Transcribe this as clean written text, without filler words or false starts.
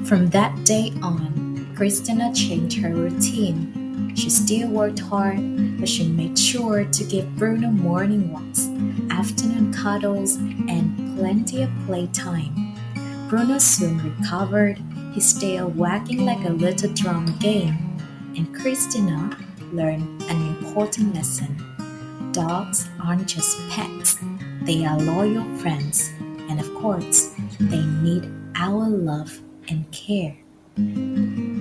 From that day on, Christina changed her routine. She still worked hard, but she made sure to give Bruno morning walks, afternoon cuddles, and plenty of playtime. Bruno soon recovered, his tail wagging like a little drum again, and Christina learned an important lesson. Dogs aren't just pets, they are loyal friends, and of course, they need our love and care.